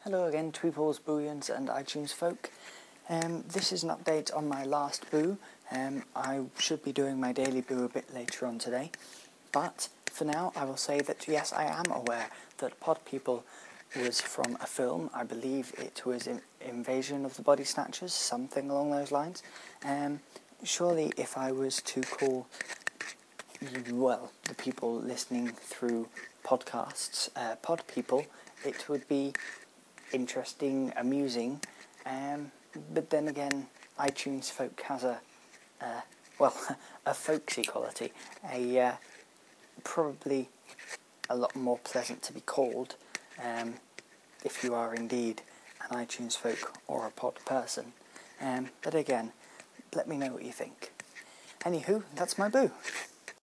Hello again, Tweeples, Booyans and iTunes folk. This is an update on my last boo. I should be doing my daily boo a bit later on today, but for now I will say that yes, I am aware that Pod People was from a film. I believe it was Invasion of the Body Snatchers, something along those lines. Surely if I was to call, the people listening through podcasts, Pod People, it would be interesting, amusing, but then again, iTunes folk has a folksy quality, probably a lot more pleasant to be called, if you are indeed an iTunes folk or a pod person. But again, let me know what you think. Anywho, that's my boo.